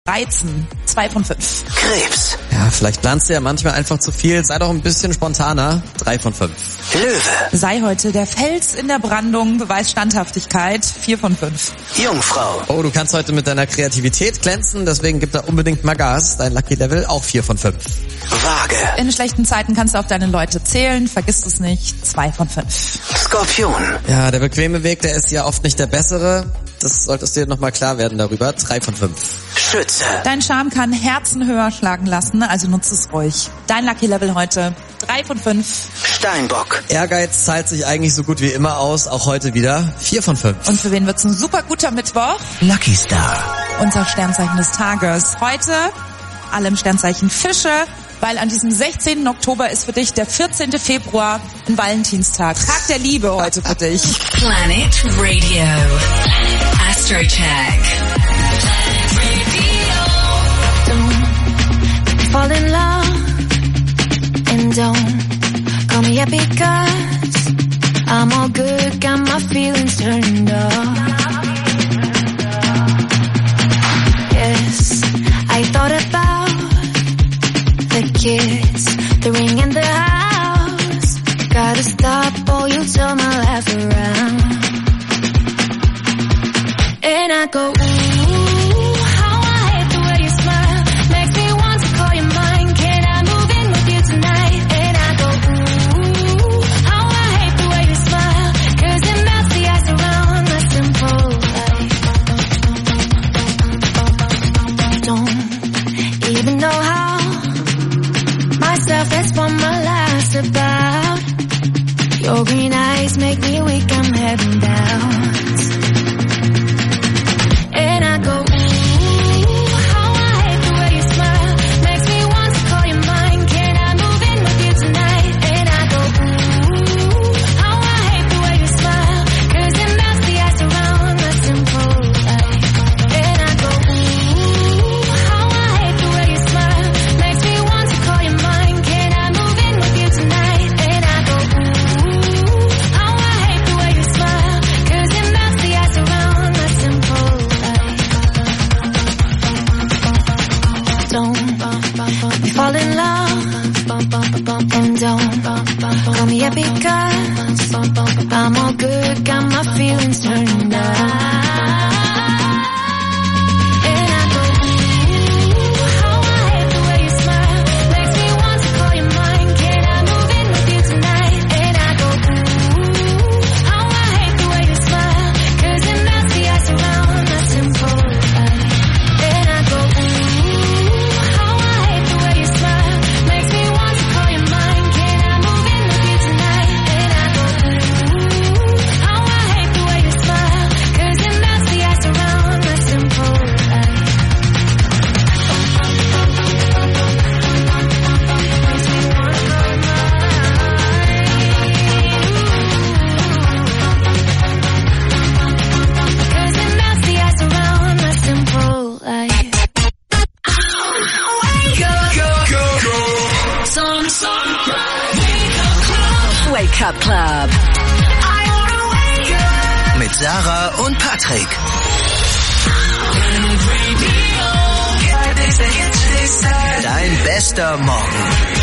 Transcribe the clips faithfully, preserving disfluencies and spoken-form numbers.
Reizen, zwei von fünf. Krebs. Ja, vielleicht planst du ja manchmal einfach zu viel. Sei doch ein bisschen spontaner. drei von fünf. Löwe. Sei heute der Fels in der Brandung, beweis Standhaftigkeit, vier von fünf. Jungfrau. Oh, du kannst heute mit deiner Kreativität glänzen, deswegen gib da unbedingt mal Gas. Dein Lucky Level auch vier von fünf. Waage. In schlechten Zeiten kannst du auf deine Leute zählen, vergiss es nicht, zwei von fünf. Skorpion. Ja, der bequeme Weg, der ist ja oft nicht der bessere. Das solltest du dir nochmal klar werden darüber. drei von fünf. Schütze. Dein Charme kann Herzen höher schlagen lassen, also nutze es ruhig. Dein Lucky Level heute, drei von fünf. Steinbock. Ehrgeiz zahlt sich eigentlich so gut wie immer aus, auch heute wieder. vier von fünf. Und für wen wird's ein super guter Mittwoch? Lucky Star. Unser Sternzeichen des Tages. Heute alle im Sternzeichen Fische, weil an diesem sechzehnten Oktober ist für dich der vierzehnten Februar ein Valentinstag. Tag der Liebe heute für dich. Planet Radio. Astrocheck. Don't fall in love and don't call me up because I'm all good, got my feelings turned off. Yes, I thought about the kids, the ring in the house. Gotta stop or you turn my life around. And I go, ooh, how I hate the way you smile. Makes me want to call you mine. Can I move in with you tonight? And I go, ooh, how I hate the way you smile. Cause it melts the ice around my simple life. Don't even know how myself, that's what my life's about. Your green eyes make me weak, I'm heading down. And I go, ooh, how I hate the way you smile. Makes me want to call you mine. Can I move in with you tonight? And I go, ooh, how I hate the way you smile. Cause it melts the ice around my simple life. And I go, ooh, how I hate the way you smile. Makes me want to call you mine. Can I move in with you tonight? And I go, ooh, how I hate the way you smile. Cause it melts the ice around my simple life. Don't fall in love and don't call me up because I'm all good, got my feelings turned on. Wake Up Club. Mit Sarah und Patrick. Dein bester Morgen.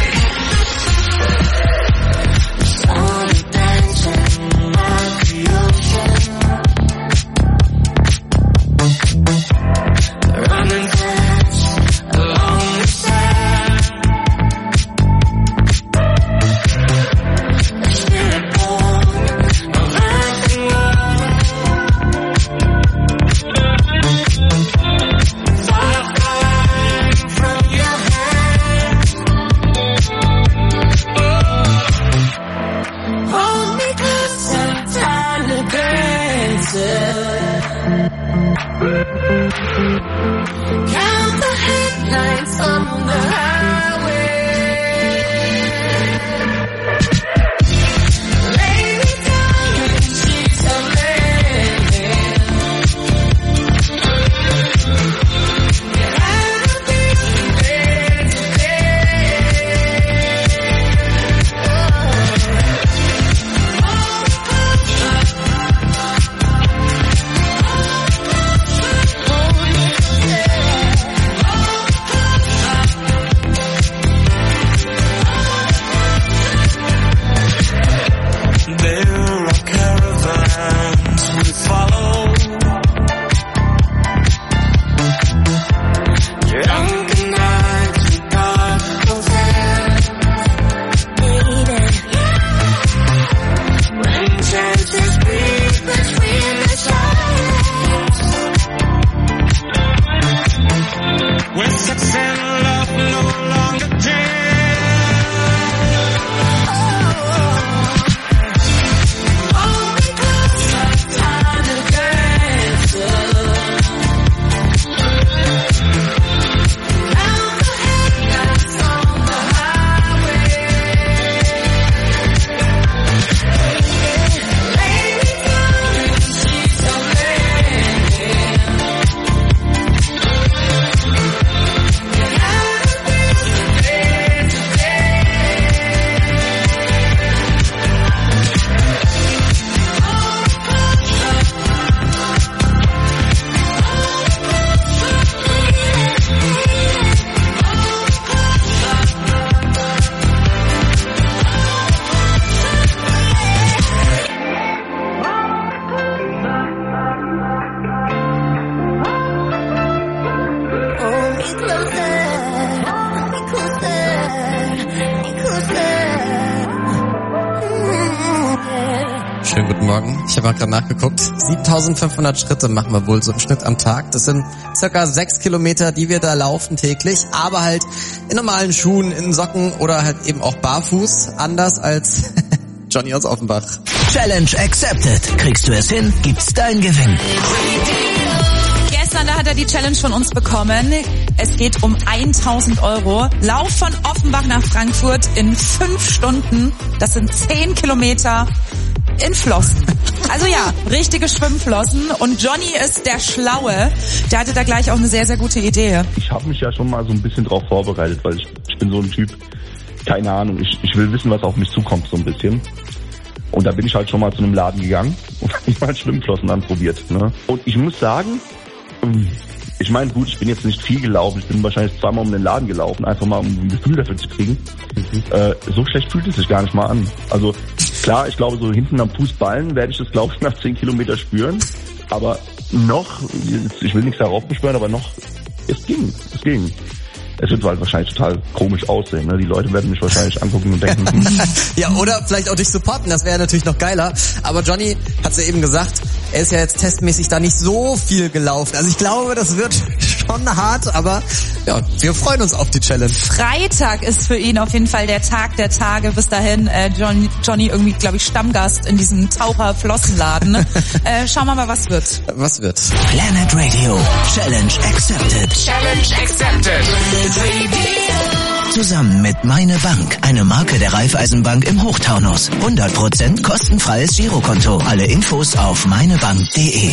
Schönen guten Morgen. Ich habe mal gerade nachgeguckt. siebentausendfünfhundert Schritte machen wir wohl so im Schnitt am Tag. Das sind circa sechs Kilometer, die wir da laufen täglich. Aber halt in normalen Schuhen, in Socken oder halt eben auch barfuß. Anders als Johnny aus Offenbach. Challenge accepted. Kriegst du es hin, gibt's dein Gewinn. Gestern, da hat er die Challenge von uns bekommen. Es geht um tausend Euro. Lauf von Offenbach nach Frankfurt in fünf Stunden. Das sind zehn Kilometer in Flossen. Also ja, richtige Schwimmflossen. Und Johnny ist der Schlaue. Der hatte da gleich auch eine sehr, sehr gute Idee. Ich habe mich ja schon mal so ein bisschen drauf vorbereitet, weil ich, ich bin so ein Typ, keine Ahnung, ich, ich will wissen, was auf mich zukommt so ein bisschen. Und da bin ich halt schon mal zu einem Laden gegangen und habe mal Schwimmflossen anprobiert. Ne? Und ich muss sagen, ich meine, gut, ich bin jetzt nicht viel gelaufen, ich bin wahrscheinlich zweimal um den Laden gelaufen, einfach mal um ein Gefühl dafür zu kriegen. Mhm. Äh, so schlecht fühlt es sich gar nicht mal an. Also klar, ich glaube, so hinten am Fußballen werde ich das, glaube ich, nach zehn Kilometer spüren. Aber noch, ich will nichts darauf beschwören, aber noch, es ging, es ging. Es wird halt wahrscheinlich total komisch aussehen. Ne? Die Leute werden mich wahrscheinlich angucken und denken... Ja, oder vielleicht auch dich supporten, das wäre natürlich noch geiler. Aber Johnny hat's ja eben gesagt, er ist ja jetzt testmäßig da nicht so viel gelaufen. Also ich glaube, das wird schon hart, aber ja, wir freuen uns auf die Challenge. Freitag ist für ihn auf jeden Fall der Tag der Tage. Bis dahin äh, Johnny, Johnny irgendwie, glaube ich, Stammgast in diesem Taucher-Flossenladen. äh, schauen wir mal, was wird. Was wird? Planet Radio. Challenge accepted. Challenge accepted. Zusammen mit Meine Bank, eine Marke der Raiffeisenbank im Hochtaunus. hundert Prozent kostenfreies Girokonto. Alle Infos auf meinebank punkt de.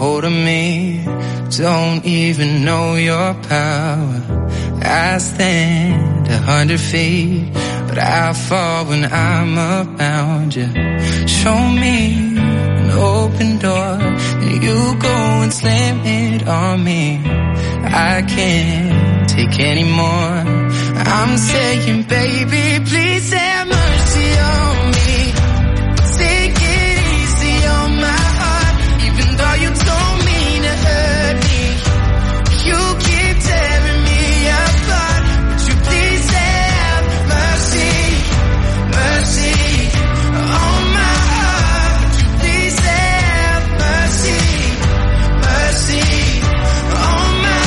hold of me. Don't even know your power. I stand a hundred feet, but I fall when I'm around you. Show me an open door, and you go and slam it on me. I can't take any more. I'm saying, baby, please have mercy on me. Take it easy on my heart, even though you don't mean to hurt me. You keep tearing me apart, but you please have mercy, mercy on my heart. But you please have mercy, mercy on my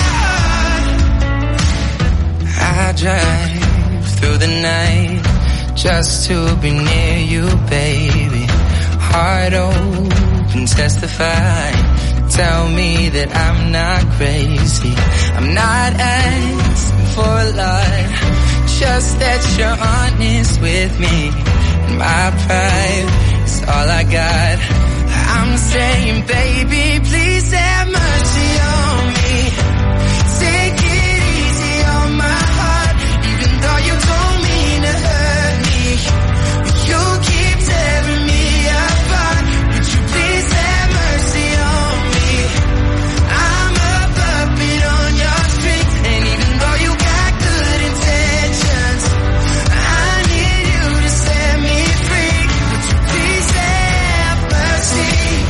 heart. I drive through the night just to be near you, baby. Heart open, testify. Tell me that I'm not crazy. I'm not asking for a lot, just that you're honest with me. And my pride is all I got. I'm saying, baby, please have mercy on me. Take it easy on my heart, even though you don't mean to hurt me. You keep tearing me apart, would you please have mercy on me? I'm a puppet on your string, and even though you got good intentions, I need you to set me free. Would you please have mercy,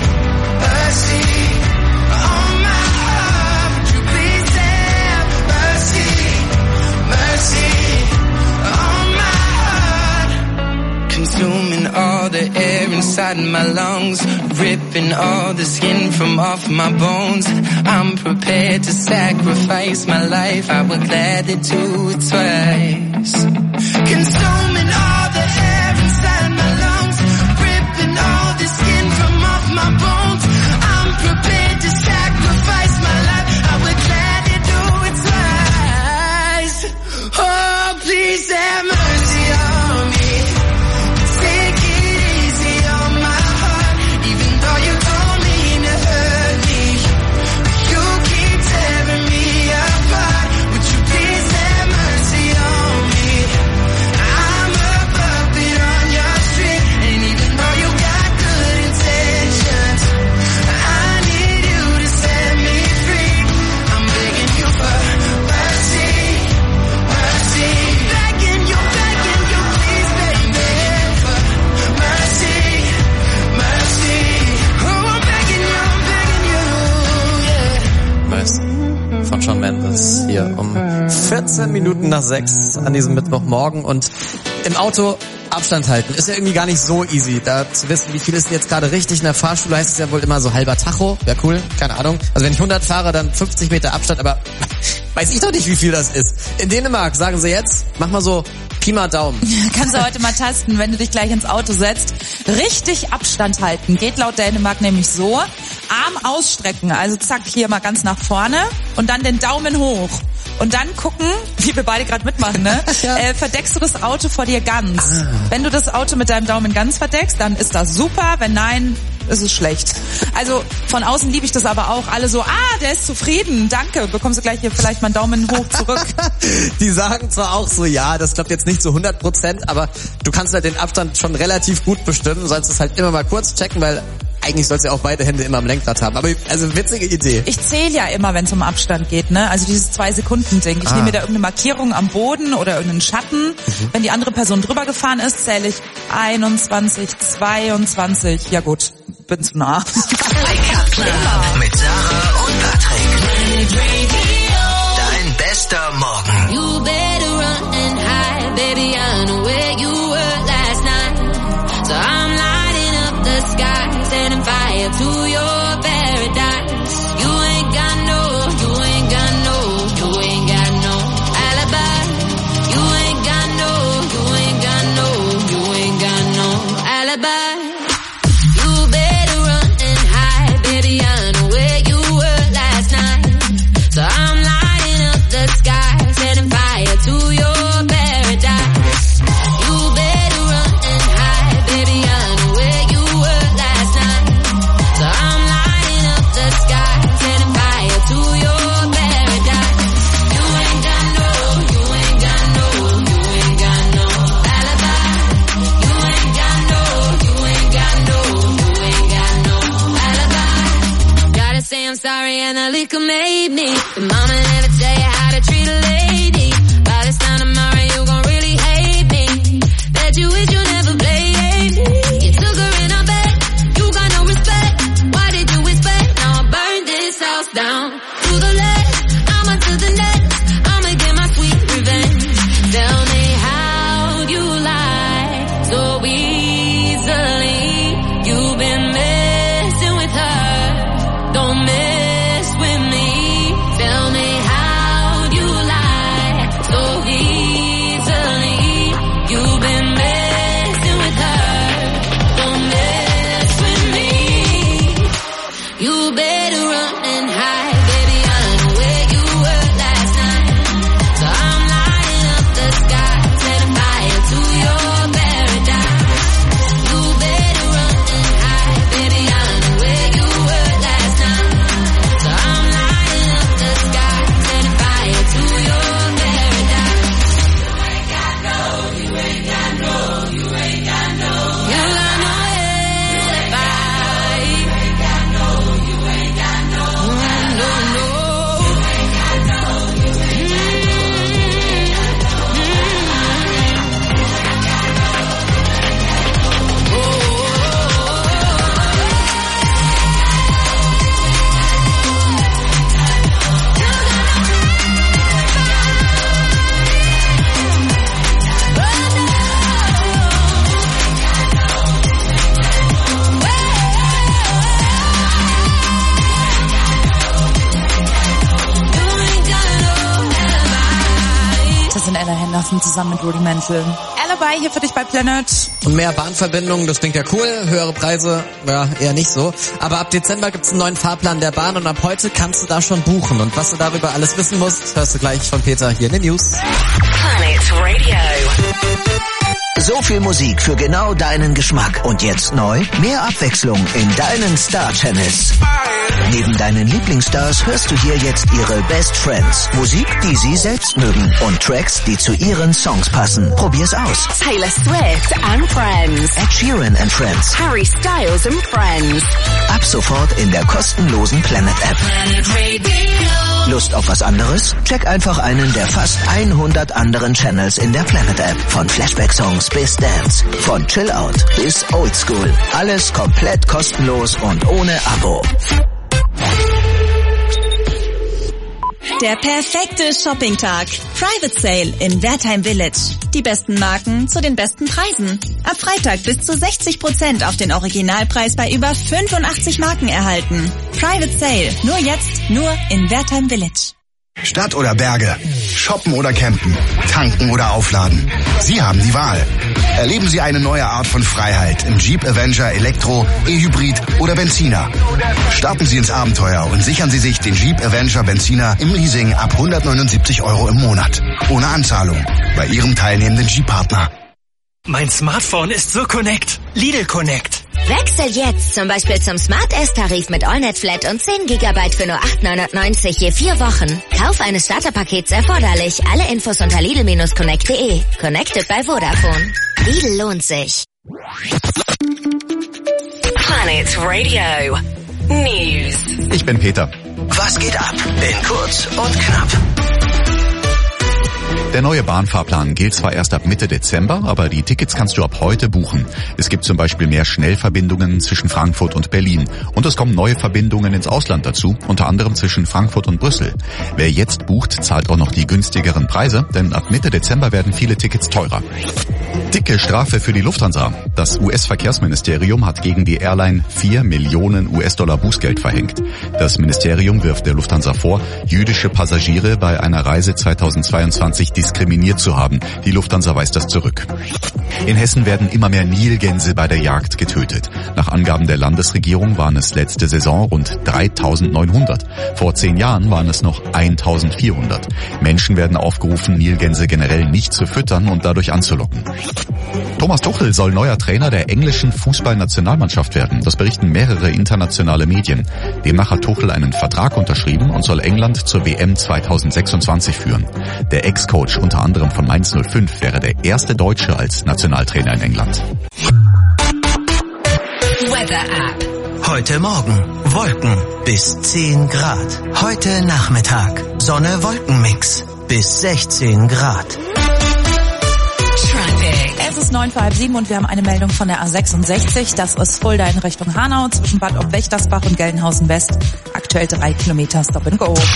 mercy on my heart? Would you please have mercy, mercy on my heart? Consuming all the air inside my lungs, ripping all the skin from off my bones. I'm prepared to sacrifice my life, I would gladly do it twice. Consuming all the air inside my lungs, ripping all the skin from off my bones. I'm prepared to sacrifice my life, I would gladly do it twice. Oh, please have mercy on me. Take it easy on my heart, even though you don't mean to hurt me. You keep tearing me apart, would you please have mercy on me? I'm a puppet on your string, and even though you got good intentions, I need you to set me free. I'm begging you for mercy, mercy. Begging you, begging you, please, baby, for mercy, mercy. Oh, I'm begging you, I'm begging you, yeah. Mercy von Shawn Mendes hier um vierzehn Minuten nach sechs an diesem Mittwochmorgen. Und im Auto Abstand halten ist ja irgendwie gar nicht so easy, da zu wissen, wie viel ist denn jetzt gerade richtig. In der Fahrschule heißt es ja wohl immer so halber Tacho, wäre cool, keine Ahnung. Also wenn ich hundert fahre, dann fünfzig Meter Abstand, aber weiß ich doch nicht, wie viel das ist. In Dänemark sagen sie jetzt, mach mal so Pi mal Daumen. Kannst du heute mal testen, wenn du dich gleich ins Auto setzt. Richtig Abstand halten. Geht laut Dänemark nämlich so. Arm ausstrecken, also zack, hier mal ganz nach vorne und dann den Daumen hoch. Und dann gucken, wie wir beide gerade mitmachen, ne? Ja. äh, verdeckst du das Auto vor dir ganz. Ah. Wenn du das Auto mit deinem Daumen ganz verdeckst, dann ist das super. Wenn nein, ist es schlecht. Also von außen liebe ich das aber auch. Alle so, ah, der ist zufrieden, danke. Bekommst du gleich hier vielleicht mal einen Daumen hoch zurück. Die sagen zwar auch so, ja, das klappt jetzt nicht zu hundert Prozent, aber du kannst halt den Abstand schon relativ gut bestimmen. Du sollst es halt immer mal kurz checken, weil eigentlich sollst du ja auch beide Hände immer am Lenkrad haben. Aber also witzige Idee. Ich zähle ja immer, wenn es um Abstand geht, ne? Also dieses Zwei-Sekunden-Ding. Ich ah. nehme mir da irgendeine Markierung am Boden oder irgendeinen Schatten. Mhm. Wenn die andere Person drüber gefahren ist, zähle ich einundzwanzig, zweiundzwanzig. Ja gut, bin zu nah. Wake Up Club mit Sarah und Patrick. Dein bester Morgen. You better run and hide, baby, I know where you were last night. So I'm lighting up the sky, setting fire to your paradise. You ain't got no, you ain't got no, you ain't got no alibi. You ain't got no, you ain't got no, you ain't got no alibi. You better run and hide, baby, I know where say I'm sorry and the liquor made me. Your mama never tell you how to treat a lady. By this time tomorrow you gon' really hate me. Bet you wish you never played me. You took her in her bed, you got no respect. Why did you expect? Now I burned this house down. To the left, I'ma to the next. I'ma get my sweet revenge. Tell me how you lie so easily. You've been messing with her. Don't mess with me. Tell me how you lie so easily. You've been messing with her. Don't mess with me. You better run and hide, baby. I know where you were last night. So I'm lighting up the sky, setting fire to your paradise. You better run and hide, baby. I know where you were last night. So I'm lighting up the sky, setting fire to your paradise. You ain't got no, you ain't got no, you ain't got no. You got no alibi. You ain't got no, you ain't got no. No, no. You ain't got no, you ain't got Das sind Ella Henderson zusammen mit Rudimental. Alibi hier für dich bei Planet. Und mehr Bahnverbindungen, das klingt ja cool. Höhere Preise, ja, eher nicht so. Aber ab Dezember gibt's einen neuen Fahrplan der Bahn und ab heute kannst du da schon buchen. Und was du darüber alles wissen musst, hörst du gleich von Peter hier in den News. Planet Radio. So viel Musik für genau deinen Geschmack. Und jetzt neu, mehr Abwechslung in deinen Star-Channels. Neben deinen Lieblingsstars hörst du hier jetzt ihre Best Friends. Musik, die sie selbst mögen. Und Tracks, die zu ihren Songs passen. Probier's aus. Taylor Swift and Friends. Ed Sheeran and Friends. Harry Styles and Friends. Ab sofort in der kostenlosen Planet-App. Planet Radio. Lust auf was anderes? Check einfach einen der fast hundert anderen Channels in der Planet-App. Von Flashback-Songs bis Dance. Von Chill-Out bis Oldschool. Alles komplett kostenlos und ohne Abo. Der perfekte Shoppingtag. Private Sale in Wertheim Village. Die besten Marken zu den besten Preisen. Ab Freitag bis zu sechzig Prozent auf den Originalpreis bei über fünfundachtzig Marken erhalten. Private Sale. Nur jetzt, nur in Wertheim Village. Stadt oder Berge, shoppen oder campen, tanken oder aufladen. Sie haben die Wahl. Erleben Sie eine neue Art von Freiheit im Jeep Avenger Elektro, E-Hybrid oder Benziner. Starten Sie ins Abenteuer und sichern Sie sich den Jeep Avenger Benziner im Leasing ab hundertneunundsiebzig Euro im Monat. Ohne Anzahlung. Bei Ihrem teilnehmenden Jeep-Partner. Mein Smartphone ist so connect. Lidl Connect. Wechsel jetzt zum Beispiel zum Smart S-Tarif mit AllNet Flat und zehn Gigabyte für nur acht neunundneunzig je vier Wochen. Kauf eines Starterpakets erforderlich. Alle Infos unter lidl Bindestrich connect punkt de. Connected bei Vodafone. Lidl lohnt sich. Planet Radio. News. Ich bin Peter. Was geht ab? In kurz und knapp. Der neue Bahnfahrplan gilt zwar erst ab Mitte Dezember, aber die Tickets kannst du ab heute buchen. Es gibt zum Beispiel mehr Schnellverbindungen zwischen Frankfurt und Berlin. Und es kommen neue Verbindungen ins Ausland dazu, unter anderem zwischen Frankfurt und Brüssel. Wer jetzt bucht, zahlt auch noch die günstigeren Preise, denn ab Mitte Dezember werden viele Tickets teurer. Dicke Strafe für die Lufthansa. Das U S-Verkehrsministerium hat gegen die Airline vier Millionen U S-Dollar Bußgeld verhängt. Das Ministerium wirft der Lufthansa vor, jüdische Passagiere bei einer Reise zweitausendzweiundzwanzig diskriminiert zu haben. Die Lufthansa weist das zurück. In Hessen werden immer mehr Nilgänse bei der Jagd getötet. Nach Angaben der Landesregierung waren es letzte Saison rund dreitausendneunhundert. Vor zehn Jahren waren es noch eintausendvierhundert. Menschen werden aufgerufen, Nilgänse generell nicht zu füttern und dadurch anzulocken. Thomas Tuchel soll neuer Trainer der englischen Fußballnationalmannschaft werden. Das berichten mehrere internationale Medien. Demnach hat Tuchel einen Vertrag unterschrieben und soll England zur W M zweitausendsechsundzwanzig führen. Der Ex-Coach unter anderem von Mainz null fünf wäre der erste Deutsche als Nationaltrainer in England. Weather App. Heute Morgen Wolken bis zehn Grad. Heute Nachmittag Sonne-Wolken-Mix bis sechzehn Grad. Es ist neun vor halb sieben und wir haben eine Meldung von der A sechsundsechzig. Das ist Fulda in Richtung Hanau zwischen Bad Ob-Wächtersbach und Gelnhausen West. Aktuell drei Kilometer Stop and Go.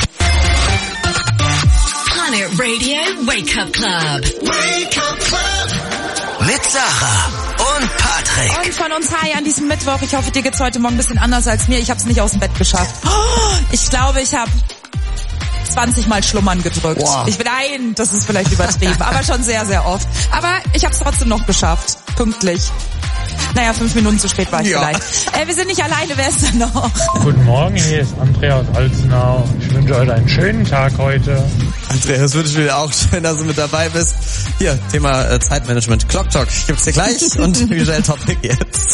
Planet Radio Wake Up Club. Wake Up Club. Mit Sarah und Patrick. Und von uns hi an diesem Mittwoch. Ich hoffe, dir geht's heute Morgen ein bisschen anders als mir. Ich habe es nicht aus dem Bett geschafft. Ich glaube, ich habe zwanzig Mal Schlummern gedrückt. Wow. Ich bin ein, das ist vielleicht übertrieben, aber schon sehr, sehr oft. Aber ich habe es trotzdem noch geschafft. Pünktlich. Naja, fünf Minuten zu spät war ich ja. vielleicht. Äh, wir sind nicht alleine, wer ist denn noch? Guten Morgen, hier ist Andrea aus Alzenau. Ich wünsche euch einen schönen Tag heute. Andrea, das wünsche ich dir auch. Schön, dass du mit dabei bist. Hier, Thema äh, Zeitmanagement. Clock Talk gibt's dir gleich und Michelle Topic jetzt.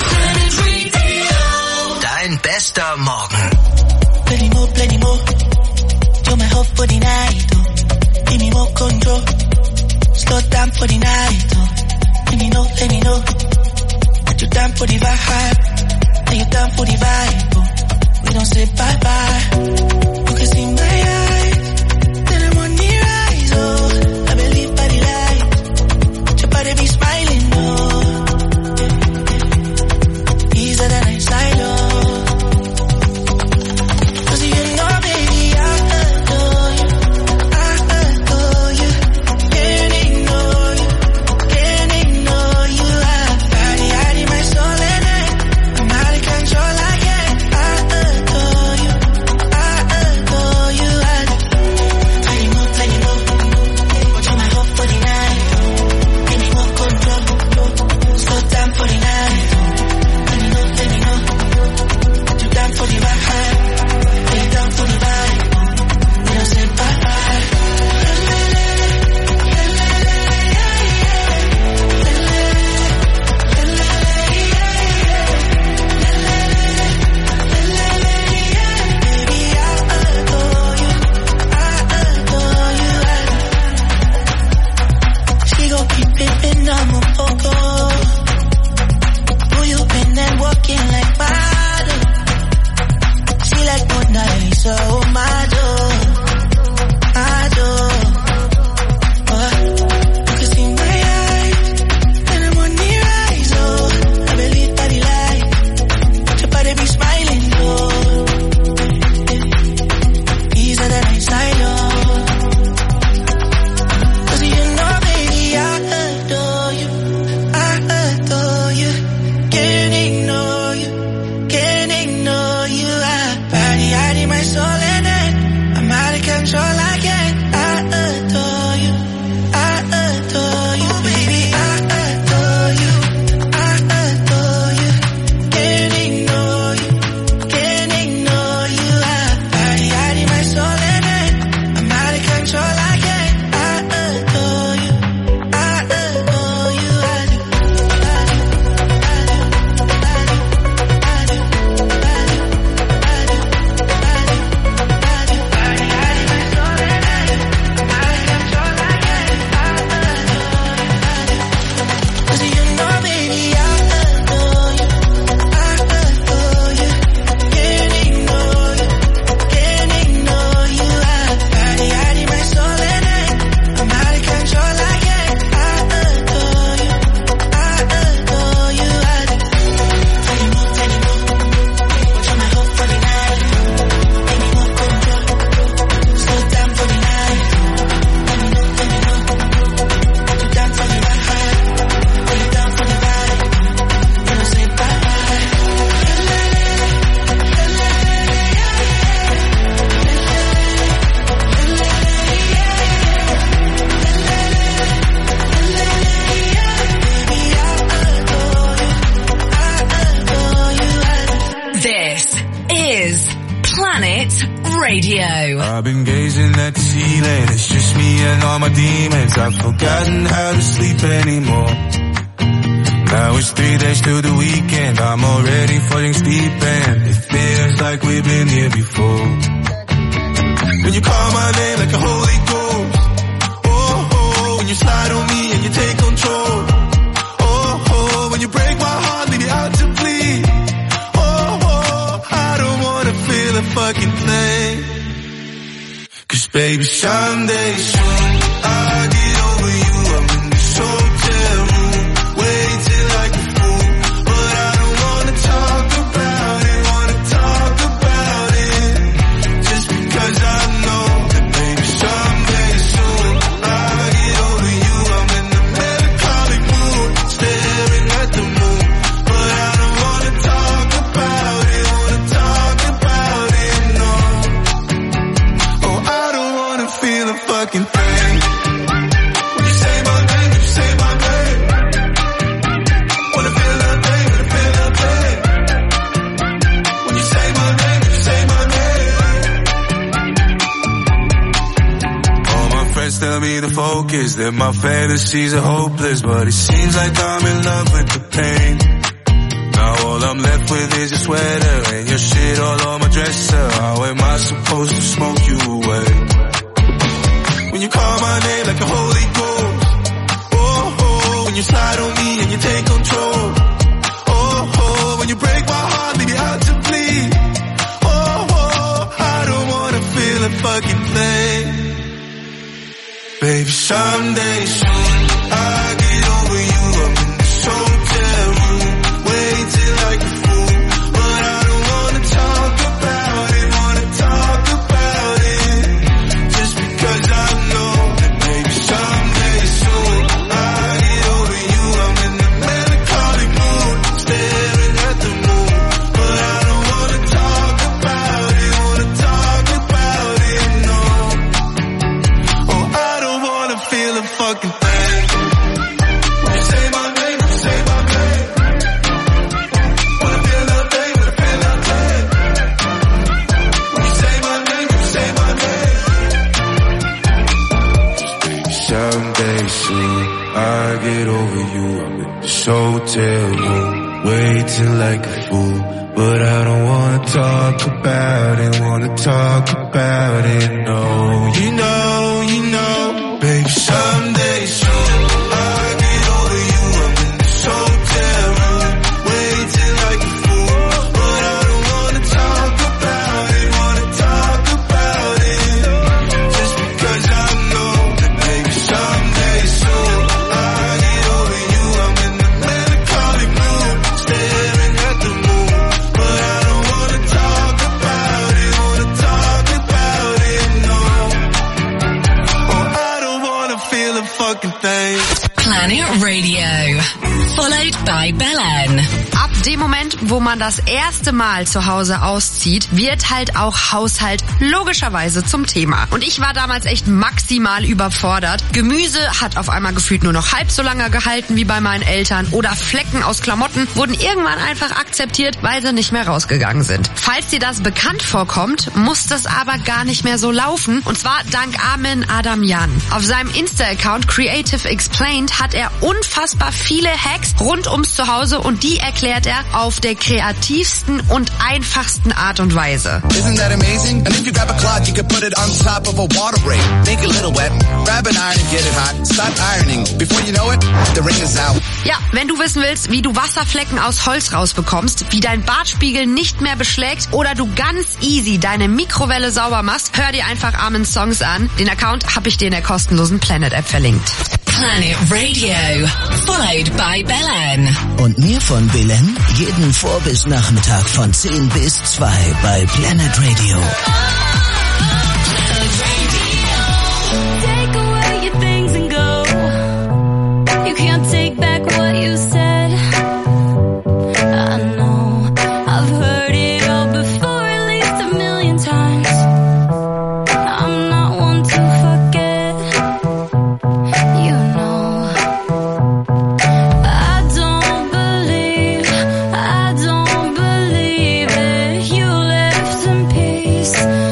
Dein bester Morgen. Plenty more, plenty more. You're my hope for the night. Oh. Give me more control. Slow down for the night. Oh. Let me know, let me know. That you're down for the vibe. That you're down for the vibe. Oh. We don't say bye bye. You can see my eyes. Then I'm on the rise. Oh, I believe by the light. Your body be smiling. Oh, easier than I silo. I've been gazing at the ceiling, it's just me and all my demons. I've forgotten how to sleep anymore. Now it's three days till the weekend, I'm already falling deep and it feels like we've been here before. When you call my name like a Holy Ghost, oh, oh, when you slide on me and you take control, oh, oh, when you break my heart, leave me out to bleed, oh, thing. Cause baby, someday soon I'll get over you. I'm in this hotel room, waiting like a fool, but I don't wanna talk about it, wanna talk about it, just because I know that baby, someday soon I'll get over you. I'm in the melancholic mood, staring at the moon, but I don't wanna talk about it, wanna talk about it, no. Oh, I don't wanna feel a fucking thing. When you say my name, when you say my name, wanna feel a thing, wanna feel a thing. When you say my name, when you say my name. All my friends tell me to focus, that my fantasies are hopeless, but it seems like I'm in love with the pain. Now all I'm left with is your sweater and your shit all on my dresser. How am I supposed to smoke you away? When you call my name like a holy ghost, oh, oh, when you slide on me and you take control, oh, oh, when you break my heart, leave me out to bleed, oh, oh, I don't wanna feel a fucking thing. Baby, someday soon I'll get over you. I'm in this hotel room, waiting like a fool, but I don't wanna talk about it, wanna talk about it, just because I know that maybe someday soon I'll get over you. I'm in the melancholic mood, staring at the moon, but I don't wanna talk about it, wanna talk about it, no. Oh, I don't wanna feel a fucking thing. When you say my name, when you say my name, wanna feel a thing, wanna feel a thing. When you say my name, when you say my name. Someday soon I'll get over you. I'm in this hotel room, waiting like a fool, but I don't wanna talk about it, wanna talk about it, no. You know, you know, baby, someday soon I'll get over you. I'm in this hotel room, waiting like a fool, but I don't wanna talk about it, wanna talk about it, just because I know that maybe someday soon I'll get over you. I'm in the melancholic mood, staring at the moon, but I don't wanna talk about it, wanna talk about it, no. Oh, I don't wanna feel a fucking thing. Planet Radio. Followed by Belen. Ab dem Moment, wo man das erste Mal zu Hause auszieht, wird halt auch Haushalt logischerweise zum Thema. Und ich war damals echt maximal überfordert. Gemüse hat auf einmal gefühlt nur noch halb so lange gehalten wie bei meinen Eltern oder Flecken aus Klamotten wurden irgendwann einfach akzeptiert, weil sie nicht mehr rausgegangen sind. Falls dir das bekannt vorkommt, muss das aber gar nicht mehr so laufen. Und zwar dank Armin Adamjan. Auf seinem Insta-Account Creative Explained hat er unfassbar viele Hacks rund ums Zuhause und die erklärt er auf der kreativsten und einfachsten Art und Weise. Isn't that amazing? And if you grab a cloth, you can put it on top of a water break. Make it a little wet, grab an iron and get it hot. Stop ironing. Before you know it, the ring is out. Ja, wenn du wissen willst, wie du Wasserflecken aus Holz rausbekommst, wie dein Bartspiegel nicht mehr beschlägt oder du ganz easy deine Mikrowelle sauber machst, hör dir einfach Armins Songs an. Den Account habe ich dir in der kostenlosen Planet App verlinkt. Planet Radio. Followed by Belen. Und mehr von Belen jeden Vor- bis Nachmittag von zehn bis zwei bei Planet Radio. Take away your things and go. You can't take back what you said. I know I've heard it all before, at least a million times. I'm not one to forget. You know I don't believe, I don't believe it. You left in peace.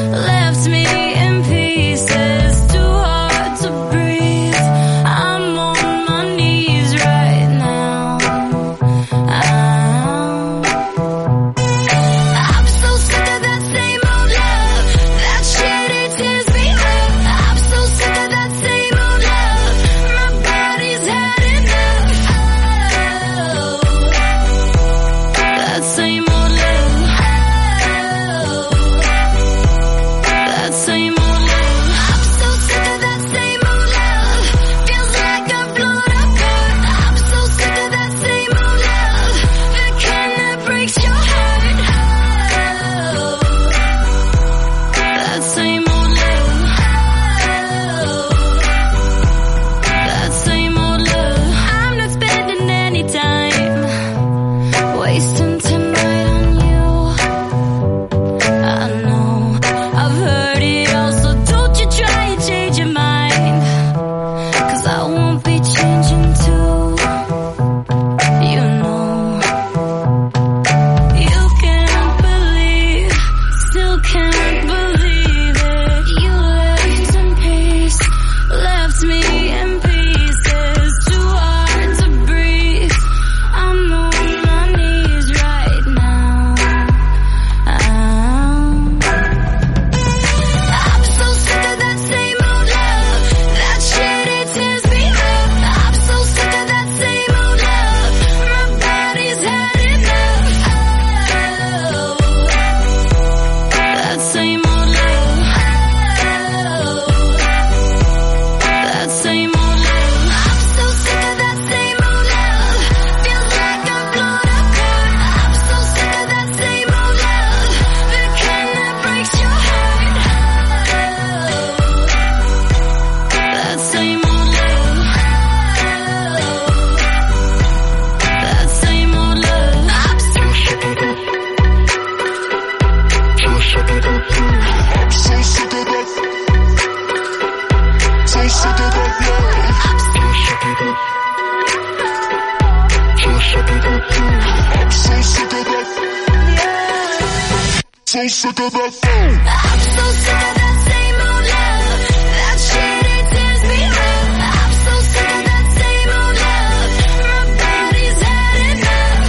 sick of that phone. I'm so sick of that same old love. That shit, it tears me up. I'm so sick of that same old love. My body's had enough.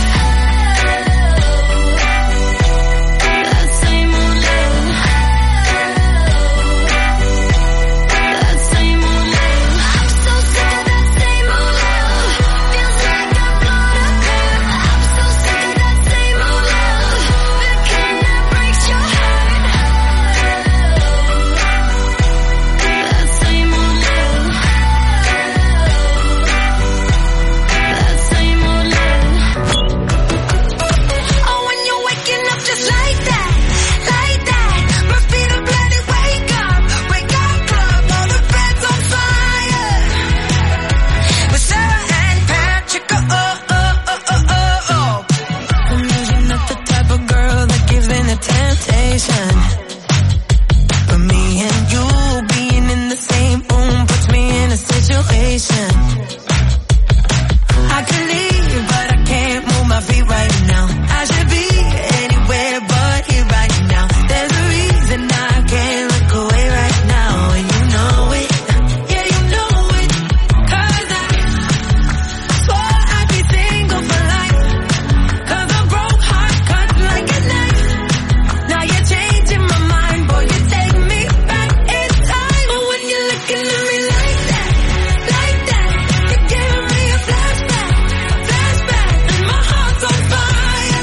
That same old love. That same old love. I'm so sick of that same old love. Feels like I'm blown up. I'm so sick of that same old love. The kind that breaks your heart. That same old love. That same old love. Oh, when you're waking up just like that, like that. Murphy the bloody wake up, wake up club, all the feds on fire. With Sarah and Patrick, oh, oh, oh, oh, oh, oh, oh. And you're not the type of girl that gives in to temptation. But me and you being in the same room puts me in a situation. I could leave, but I can't move my feet right now. I should be anywhere but here right now. There's a reason I can't look away right now, and you know it. Yeah, you know it. 'Cause I swore I'd be single for life. 'Cause a broke heart cuts like a knife. Now you're changing my mind, boy, you take me back in time. But when you're looking at me like that, like that, you're giving me a flashback, flashback, and my heart's on fire.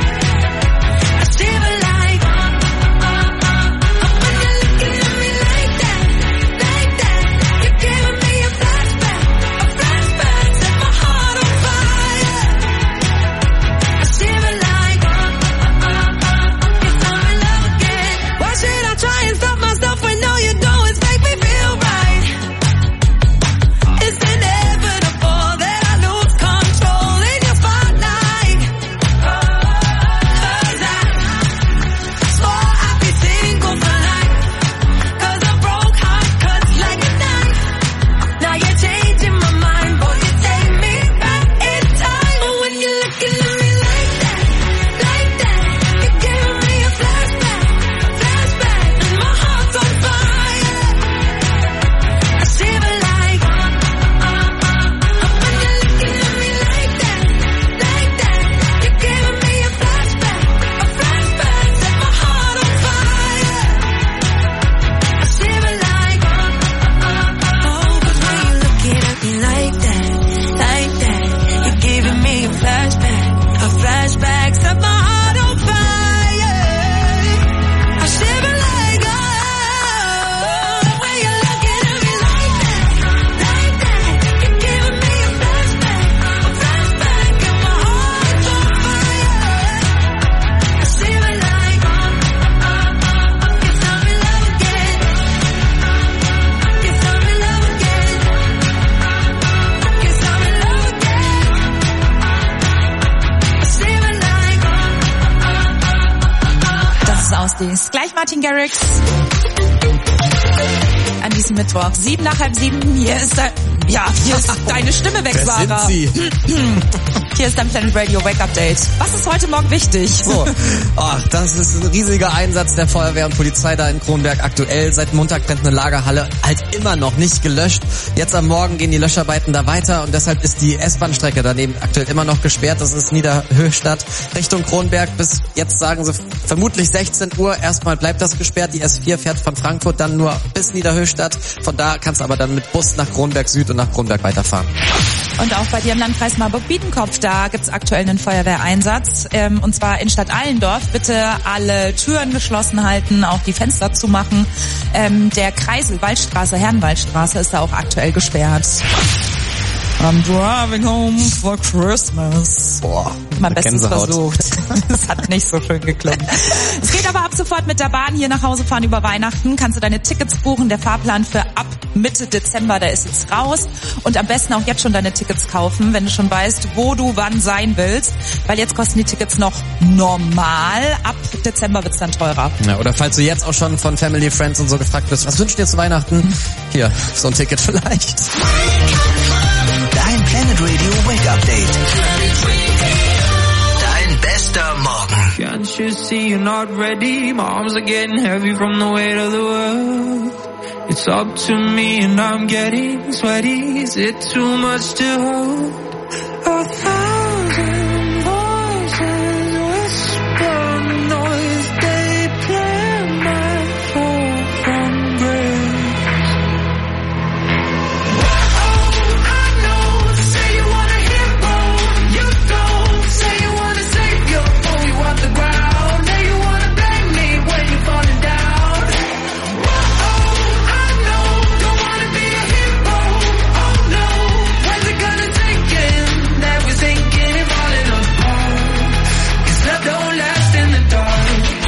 I shiver like, uh, uh, uh, uh. When you're looking at me like that, like that, you're giving me a flashback, a flashback, set my heart on fire. I shiver like, uh, uh, uh, uh. Guess I'm in love again. Why should I try and stop myself when all you do is make me feel right? It's inevitable that I lose control in your spotlight. 'Cause I swore I'd be single for life. 'Cause a broke heart cuts like a knife. Now you're changing my mind, boy, you take me back in time. But when you're looking at me like that, like that, you're giving me a flashback, flashback, and my heart's on fire. I shiver like, uh, uh, uh, uh. When you're looking at me like that, like that, you're giving me a flashback, a flashback, set my heart on fire. I shiver like, uh, uh, uh, uh. Oh, 'cause when you're looking at me like that, like that, you're giving me a flashback, a flashback, set my heart on fire. I shiver like, oh, when you're looking at me like that, like that, you're giving me a flashback, a flashback, and my heart's on fire. I shiver like, uh, uh, uh, uh. Guess I'm in love again. Guess I'm in love again. Guess I'm in love again. I shiver like, uh, uh, uh, uh. Das ist Ausdies. Gleich Martin Garrix. An diesem Mittwoch. Sieben nach halb sieben. Hier ist da, ja, hier ist deine Stimme weg, Wer Sarah. sind Sie? Hier ist dein Planet Radio Wake Update. Was ist heute Morgen wichtig? So, ach, das ist ein riesiger Einsatz der Feuerwehr und Polizei da in Kronberg aktuell. Seit Montag brennt eine Lagerhalle, halt immer noch nicht gelöscht. Jetzt am Morgen gehen die Löscharbeiten da weiter und deshalb ist die S-Bahn-Strecke daneben aktuell immer noch gesperrt. Das ist Niederhöchstadt Richtung Kronberg. Bis jetzt sagen sie vermutlich sechzehn Uhr. Erstmal bleibt das gesperrt. Die S vier fährt von Frankfurt dann nur bis Niederhöchstadt. Von da kannst du aber dann mit Bus nach Kronberg Süd und nach Kronberg weiterfahren. Und auch bei dir im Landkreis Marburg-Biedenkopf, da gibt's aktuell einen Feuerwehreinsatz. Ähm, und zwar in Stadt Allendorf. Bitte alle Türen geschlossen halten, auch die Fenster zumachen. Ähm, der Kreisel Waldstraße, Herrenwaldstraße ist da auch aktuell gesperrt. I'm driving home for Christmas. Boah, mein Bestes Gänsehaut. versucht. Das hat nicht so schön geklappt. Es geht aber ab sofort mit der Bahn hier nach Hause fahren über Weihnachten. Kannst du deine Tickets buchen. Der Fahrplan für ab Mitte Dezember, der ist jetzt raus. Und am besten auch jetzt schon deine Tickets kaufen, wenn du schon weißt, wo du wann sein willst. Weil jetzt kosten die Tickets noch normal. Ab Dezember wird's dann teurer. Ja, oder falls du jetzt auch schon von Family, Friends und so gefragt bist, was wünschst du dir zu Weihnachten? Hier, so ein Ticket vielleicht. Dein Planet Radio Wake Update. Dein bester Morgen. Can't you see you're not ready? My arms are getting heavy from the weight of the world. It's up to me and I'm getting sweaty. Is it too much to hold? A thousand voices whisper noise. They play my fall from grace. Oh, I know. Say you want a hero. You don't. Say you want a savior. Oh, you want the ground. Now you want to blame me when you're falling down. Oh, I know. Don't want to be a hero. Oh no. When's it gonna take it? Never thinking it falling apart. 'Cause love don't last in the dark.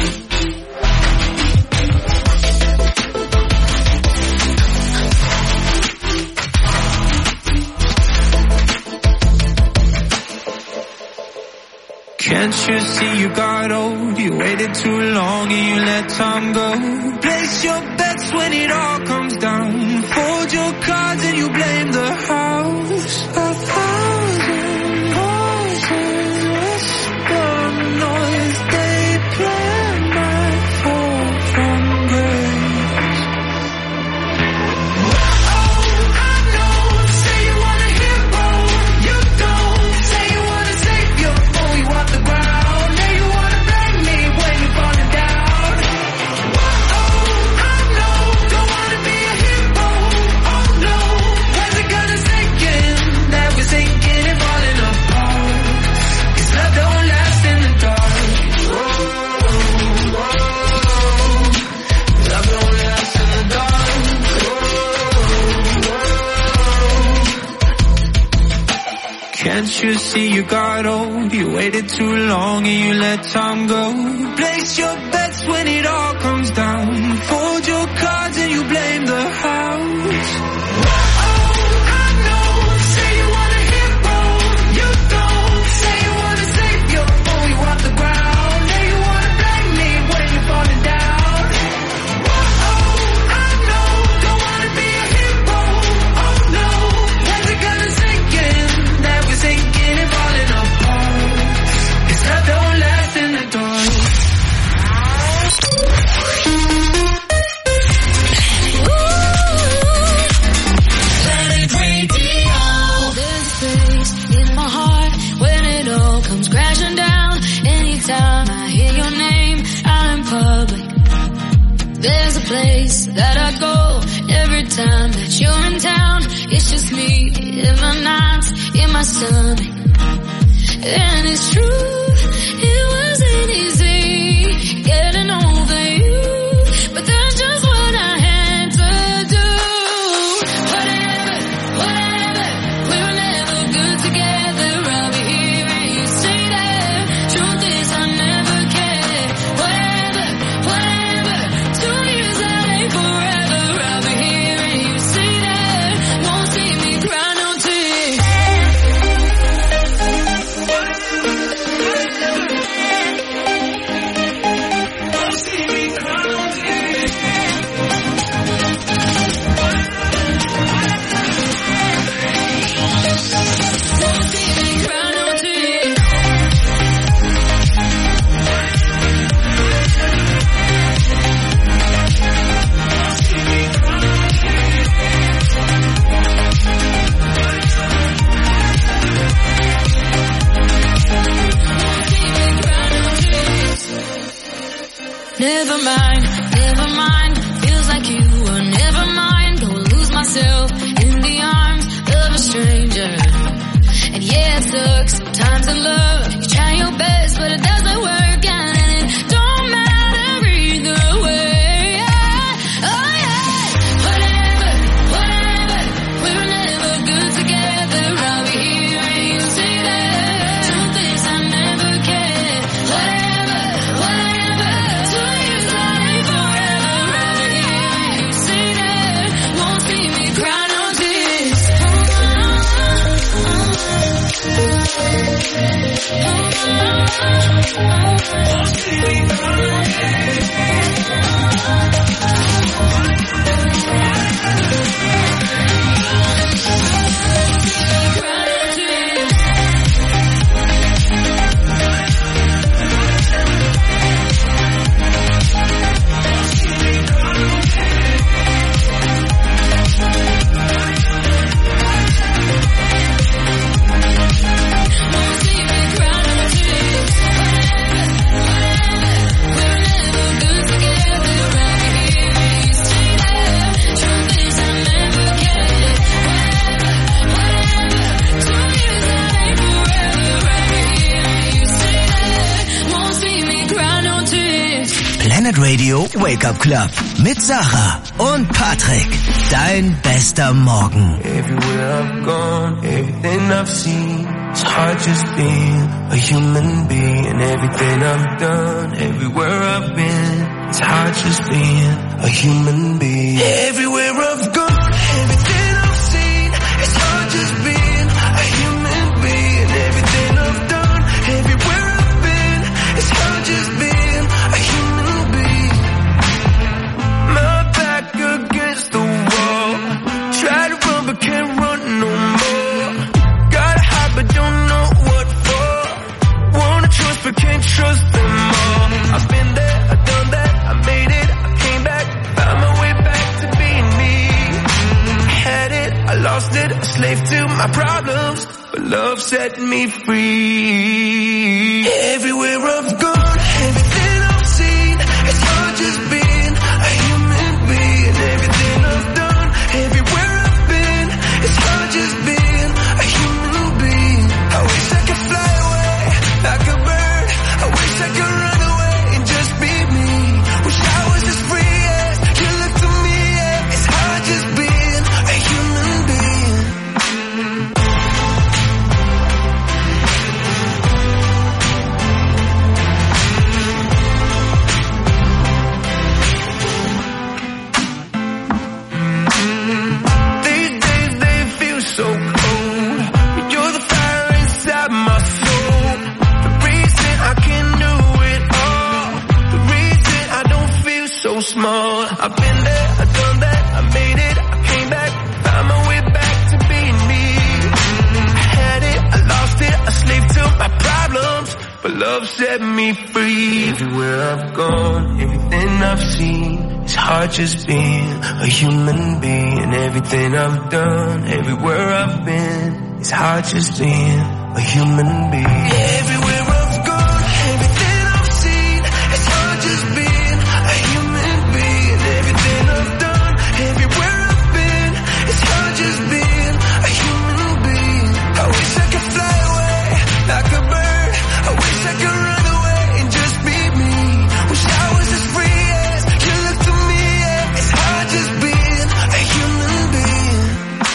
Can't you see you got old? You waited too long and you let time go. Place your bets when it all comes down. Fold your cards and you blame the house. A thousand voices whisper noise. They play my fall from grace. Oh, I know. Say you want a hero. You don't. Say you want a savior. Oh, you want the ground. Now you want to blame me when you're falling down. Oh, I know. Don't want to be a hero. Oh no. When's it gonna sink in? Never thinking it falling apart. 'Cause love don't last in the dark. Oh, oh, love don't last in the dark. Oh, oh. Can't you see you got old? You waited too long and you let time go. Place your bets when it all comes down. Fold your cards and you blame the house. Oh, I know. Say you want a hero. You don't. Say you want a savior. Oh, you want the ground. Now you want to blame me when you're falling down. Oh, I know. Don't want to be a hero. Oh no. When's it gonna sink in? Never thinking it falling apart. 'Cause love don't last in the dark. Planet Radio. There's a place in my heart when it all comes crashing down. Anytime I hear your name out in public, there's a place that I go every time that you're in town. It's just me in my nights, in my stomach. And it's true, it wasn't easy getting over you, but that's just what I had to do. Whatever, whatever, we were never good together. I'll be hearing you say that. Truth is I never cared. Whatever, whatever, two years that ain't forever. I'll be hearing you say that. Won't see me cry no tears. Never mind, never mind. Feels like you were never mind. Go lose myself in the arms of a stranger. And yeah, it sucks sometimes in love. You try your best, but it doesn't work out, and it don't matter either way. Oh yeah, whatever, whatever. We were never good together. I'll be hearing you say that. Truth is I never cared. Whatever, whatever. Two years that ain't forever. I'll be hearing you say that. Won't see me cry no tears. Wake-up Club mit Sarah und Patrick. Dein bester Morgen. Everywhere I've gone, everything I've seen, it's hard just being a human being. Everything I've done, everywhere I've been, it's hard just being a human being. Everywhere I've gone, everything I've seen, it's hard just being a human being. Everything I've done, everywhere I've been, it's hard just being a human being. My back against the wall, try to run but can't run no more. Gotta hide but don't know what for. Wanna trust but can't trust them all. I've been there, I've done that, I made it, I came back, found my way back to being me. I had it, I lost it, a slave to my problems, but love set me free. Everywhere I've gone, everything I've seen, it's hard just being a human being. Everything I've done, everywhere I've been, it's hard just being a human being. I wish I could fly away like a bird. I wish I could run away and just be me. Wish I was as free as you look to me. Yeah. It's hard just being a human being. These days they feel so cold, but you're the fire inside my soul. The reason I can do it all, the reason I don't feel so small. I've been there, I've done that, I made it, I came back, found my way back to being me. I had it, I lost it, a slave to my problems, but love set me free. Everywhere I've gone, everything I've seen, it's hard just being a human being. Everything I've done, everywhere I've been, it's hard just being a human being. Everywhere I've gone, everything I've seen, it's hard just being a human being. Everything I've done, everywhere I've been, it's hard just being a human being. I wish I could fly away like a bird. I wish I could run away and just be me. Wish I was as free as you look to me. Yeah. It's hard just being a human being.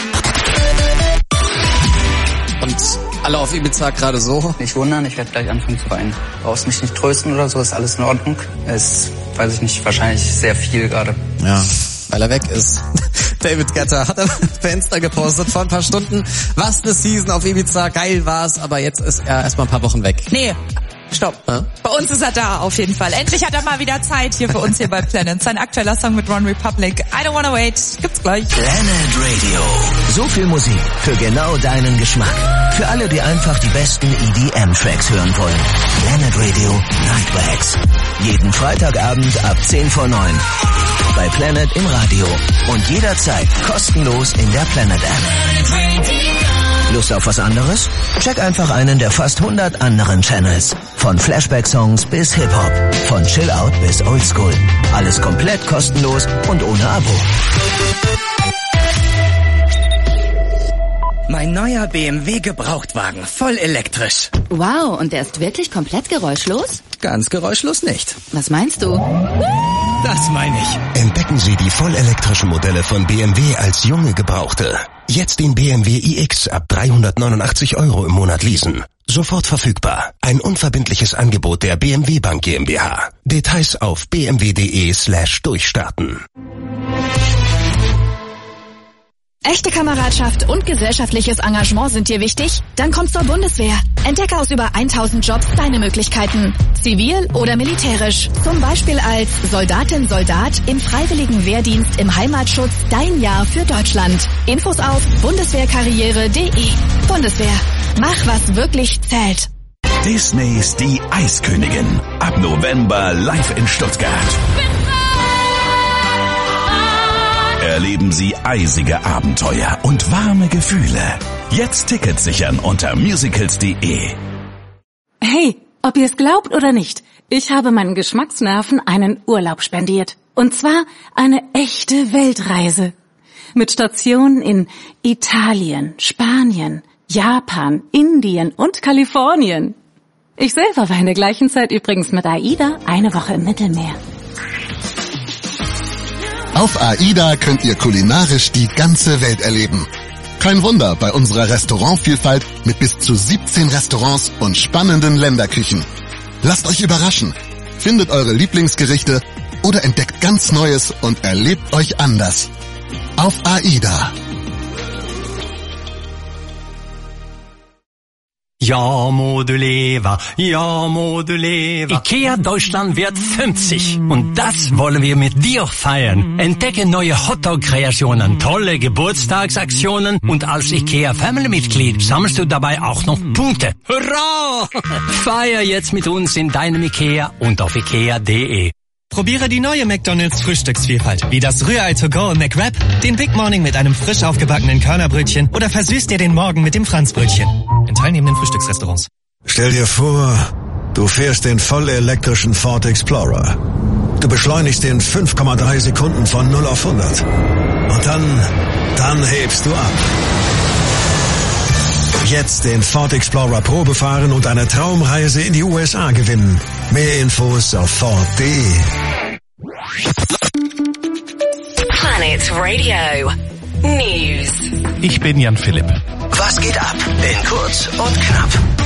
Und alle auf Ibiza gerade so. Nicht wundern, ich werde gleich anfangen zu weinen. Brauchst mich nicht trösten oder so, ist alles in Ordnung. Es ist, weiß ich nicht, wahrscheinlich sehr viel gerade. Ja, weil er weg ist. David Guetta hat er per Insta gepostet vor ein paar Stunden. Was eine Season auf Ibiza, geil war's, aber jetzt ist er erstmal ein paar Wochen weg. Nee, stopp. Ja? Bei uns ist er da auf jeden Fall. Endlich hat er mal wieder Zeit hier für uns hier bei Planet. Sein aktueller Song mit One Republic, I Don't Wanna Wait, gibt's gleich. Planet Radio. So viel Musik für genau deinen Geschmack. Für alle, die einfach die besten E D M-Tracks hören wollen. Planet Radio Nightwax. Jeden Freitagabend ab zehn vor neun. Bei Planet im Radio. Und jederzeit kostenlos in der Planet App. Lust auf was anderes? Check einfach einen der fast hundert anderen Channels. Von Flashback-Songs bis Hip-Hop. Von Chill-Out bis Oldschool. Alles komplett kostenlos und ohne Abo. Mein neuer B M W Gebrauchtwagen, voll elektrisch. Wow, und der ist wirklich komplett geräuschlos? Ganz geräuschlos nicht. Was meinst du? Das meine ich. Entdecken Sie die vollelektrischen Modelle von B M W als junge Gebrauchte. Jetzt den B M W iX ab dreihundertneunundachtzig Euro im Monat leasen. Sofort verfügbar. Ein unverbindliches Angebot der B M W Bank GmbH. Details auf bmw.de slash durchstarten. Echte Kameradschaft und gesellschaftliches Engagement sind dir wichtig? Dann komm zur Bundeswehr. Entdecke aus über tausend Jobs deine Möglichkeiten. Zivil oder militärisch. Zum Beispiel als Soldatin, Soldat im freiwilligen Wehrdienst im Heimatschutz. Dein Jahr für Deutschland. Infos auf bundeswehrkarriere punkt de. Bundeswehr. Mach, was wirklich zählt. Disneys Die Eiskönigin. Ab November live in Stuttgart. Erleben Sie eisige Abenteuer und warme Gefühle. Jetzt Tickets sichern unter musicals punkt de. Hey, ob ihr es glaubt oder nicht, ich habe meinen Geschmacksnerven einen Urlaub spendiert. Und zwar eine echte Weltreise. Mit Stationen in Italien, Spanien, Japan, Indien und Kalifornien. Ich selber war in der gleichen Zeit übrigens mit AIDA eine Woche im Mittelmeer. Auf AIDA könnt ihr kulinarisch die ganze Welt erleben. Kein Wunder bei unserer Restaurantvielfalt mit bis zu siebzehn Restaurants und spannenden Länderküchen. Lasst euch überraschen. Findet eure Lieblingsgerichte oder entdeckt ganz Neues und erlebt euch anders. Auf AIDA. Ja, Modulever, ja, Modulever. IKEA Deutschland wird fünfzig. Und das wollen wir mit dir feiern. Entdecke neue Hotdog-Kreationen, tolle Geburtstagsaktionen und als IKEA Family-Mitglied sammelst du dabei auch noch Punkte. Hurra! Feier jetzt mit uns in deinem IKEA und auf ikea punkt de. Probiere die neue McDonald's Frühstücksvielfalt, wie das Rührei to go McWrap, den Big Morning mit einem frisch aufgebackenen Körnerbrötchen oder versüßt dir den Morgen mit dem Franzbrötchen. In teilnehmenden Frühstücksrestaurants. Stell dir vor, du fährst den voll elektrischen Ford Explorer. Du beschleunigst in fünf Komma drei Sekunden von null auf hundert. Und dann, dann hebst du ab. Jetzt den Ford Explorer Probe fahren und eine Traumreise in die U S A gewinnen. Mehr Infos auf ford punkt de. Planet Radio News. Ich bin Jan Philipp. Was geht ab? In kurz und knapp.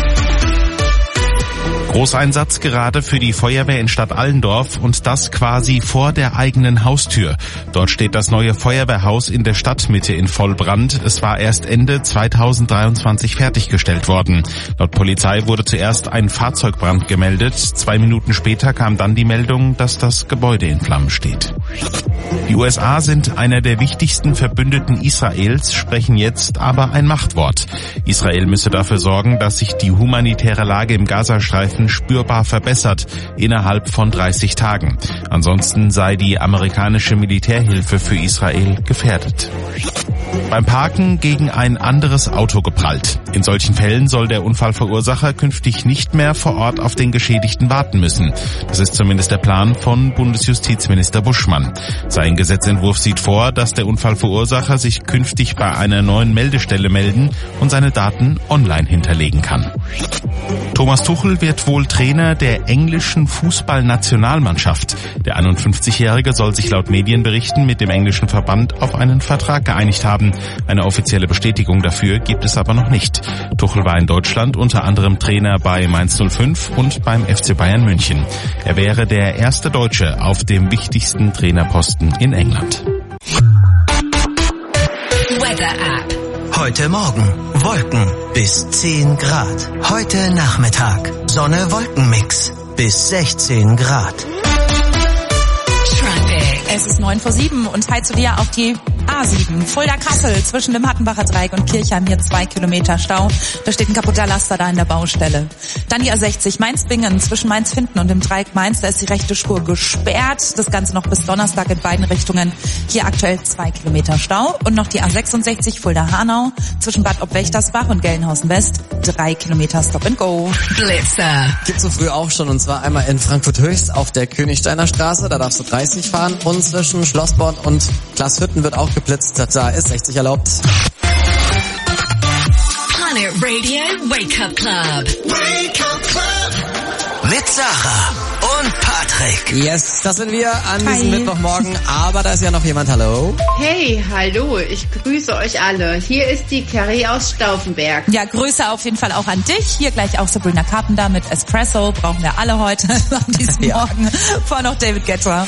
Großeinsatz gerade für die Feuerwehr in Stadt Allendorf und das quasi vor der eigenen Haustür. Dort steht das neue Feuerwehrhaus in der Stadtmitte in Vollbrand. Es war erst Ende zweitausenddreiundzwanzig fertiggestellt worden. Laut Polizei wurde zuerst ein Fahrzeugbrand gemeldet. Zwei Minuten später kam dann die Meldung, dass das Gebäude in Flammen steht. Die U S A sind einer der wichtigsten Verbündeten Israels, sprechen jetzt aber ein Machtwort. Israel müsse dafür sorgen, dass sich die humanitäre Lage im Gazastreifen spürbar verbessert, innerhalb von dreißig Tagen. Ansonsten sei die amerikanische Militärhilfe für Israel gefährdet. Beim Parken gegen ein anderes Auto geprallt. In solchen Fällen soll der Unfallverursacher künftig nicht mehr vor Ort auf den Geschädigten warten müssen. Das ist zumindest der Plan von Bundesjustizminister Buschmann. Sein Gesetzentwurf sieht vor, dass der Unfallverursacher sich künftig bei einer neuen Meldestelle melden und seine Daten online hinterlegen kann. Thomas Tuchel wird wohl Trainer der englischen Fußballnationalmannschaft. Der einundfünfzigjährige soll sich laut Medienberichten mit dem englischen Verband auf einen Vertrag geeinigt haben. Eine offizielle Bestätigung dafür gibt es aber noch nicht. Tuchel war in Deutschland unter anderem Trainer bei Mainz null fünf und beim F C Bayern München. Er wäre der erste Deutsche auf dem wichtigsten Trainerposten in England. Weather App. Heute Morgen Wolken bis zehn Grad. Heute Nachmittag Sonne-Wolken-Mix bis sechzehn Grad. Es ist neun vor sieben und heiz zu dir auf die A sieben. Fulda-Kassel zwischen dem Hattenbacher Dreieck und Kirchheim hier zwei Kilometer Stau. Da steht ein kaputter Laster da in der Baustelle. Dann die A sechzig Mainz-Bingen zwischen Mainz-Finden und dem Dreieck Mainz. Da ist die rechte Spur gesperrt. Das Ganze noch bis Donnerstag in beiden Richtungen. Hier aktuell zwei Kilometer Stau. Und noch die A sechsundsechzig Fulda-Hanau zwischen Bad Obwächtersbach und Gelnhausen West. Drei Kilometer Stop and Go. Blitzer. Gibt's so früh auch schon und zwar einmal in Frankfurt Höchst auf der Königsteiner Straße. Da darfst du dreißig fahren und zwischen Schlossborn und Glashütten wird auch geblitzt. Da ist sechzig erlaubt. Planet Radio Wake Up Club. Wake Up Club. Mit Sarah und Patrick. Yes, das sind wir an Hi. diesem Mittwochmorgen. Aber da ist ja noch jemand. Hallo. Hey, hallo, ich grüße euch alle. Hier ist die Carrie aus Stauffenberg. Ja, Grüße auf jeden Fall auch an dich. Hier gleich auch Sabrina Carpenter mit Espresso. Brauchen wir alle heute an diesem Ja. Morgen. Vor noch David Guetta.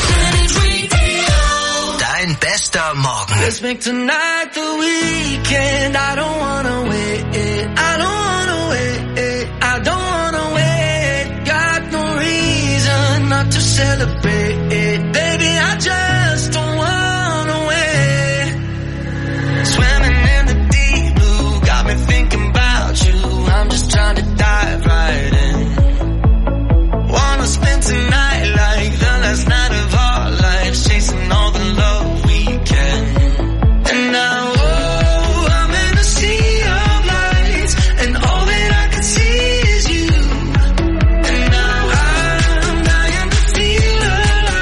Dein bester Morgen. Let's make tonight the weekend. I don't wanna wait. I don't wanna wait. I don't wanna wait. Got no reason not to celebrate. Baby, I just don't wanna wait. Swimming in the deep blue, got me thinking about you. I'm just trying to dive right in. Wanna spend tonight like the last night of our lives, chasing all the love we can. And now, oh, I'm in a sea of lights, and all that I can see is you. And now I'm dying to feel alive.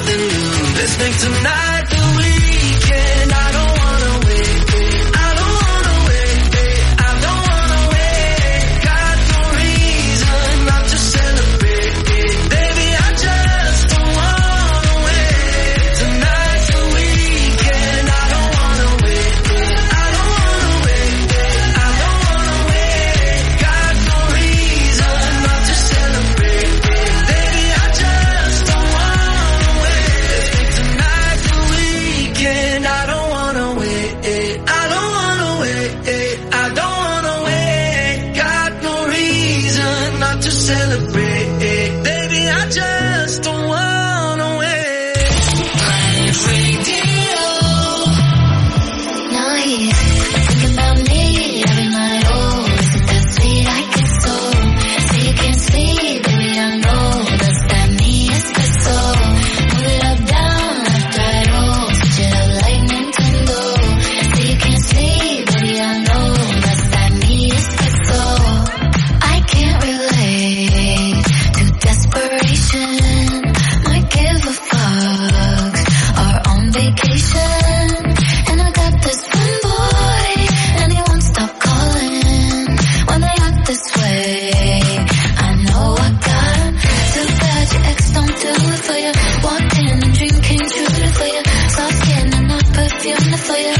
something new. Let's make tonight the weekend. I don't wanna wait. I don't wanna wait. I don't wanna wait. Got no reason not to celebrate. Baby, I just don't wanna wait. Tonight's the weekend. I don't wanna wait. I don't wanna wait. I don't wanna wait. Got no reason not to celebrate. Baby, I just don't wanna wait. Tonight's the weekend. I don't wanna wait. I don't wanna wait. I don't wanna wait. Got no reason not to celebrate. Baby, I just don't wanna wait. Planet Radio. Now he's thinking about me every night. Oh, is it that sweet? I get so. Say you can't sleep, baby, I know. That's that me espresso. Move it up, down, left, right, oh. Switch it up like Nintendo. Say you can't sleep, baby, I know. That's that me espresso. I can't relate to desperation. Might give a fuck. Are on vacation. And I got this one boy, and he won't stop calling when they act this way. I know I got him. Too bad your ex don't do it for you. Walked in and dream came true for you. Soft skin and not perfume for you.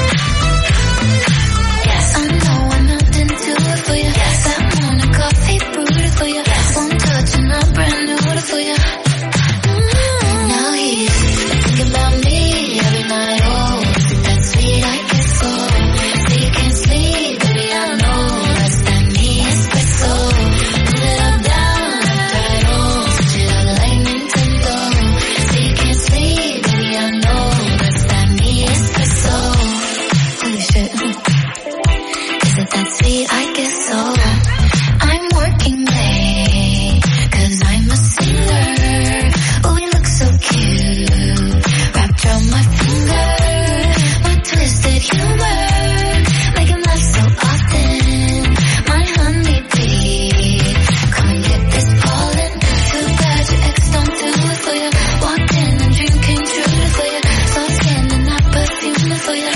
Yes, I know I'm not into it for you. Yes, that morning coffee brewed for you. Yes, one touch and I'm brand new for you. Mm, now he's thinking about me every night. Oh, is it that sweet? I guess so. Say you can't sleep, baby, I know. That's that me espresso. Move it up, down, left, right, oh. Switch it up like Nintendo. Say you can't sleep, baby, I know. That's that me espresso. Holy shit. Is it that sweet? I guess so. I'm working late, cause I'm a singer. Oh, we look so cute. Wrapped around my finger. My twisted humor. Make him laugh so often. My honeybee. Come and get this pollen. Too bad your ex don't do it for you. Walked in and dream came true for you. Soft skin and not perfume for you.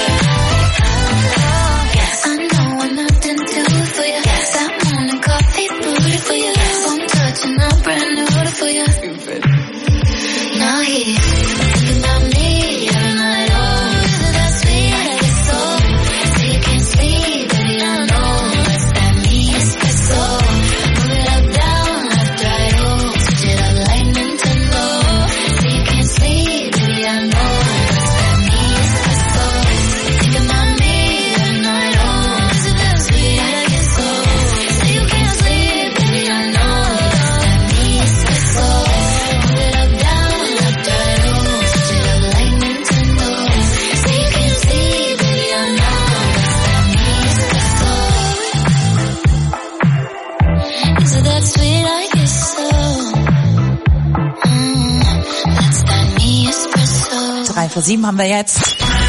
Yes, I know I'm not into it for you. Yes, that morning coffee brewed for you. One touch and I'm brand new for you. Now he's thinking about me every night. Oh, is it that sweet? I guess so. Say you can't sleep, baby, I know. That's that me espresso. Move it up, down, left, right, oh. Switch it up like Nintendo. Say you can't sleep, baby, I know. That's that me espresso. Thinking about me every night. Oh, is it that sweet? I guess so. Say you can't sleep, baby, I know. That's that me espresso. Move it up, down, left, right, oh. Switch it up like Nintendo. Say you can't sleep, baby, I know. That's that me espresso. Is it that sweet? I guess so. Mm, that's that me espresso. Drei vor sieben haben wir jetzt.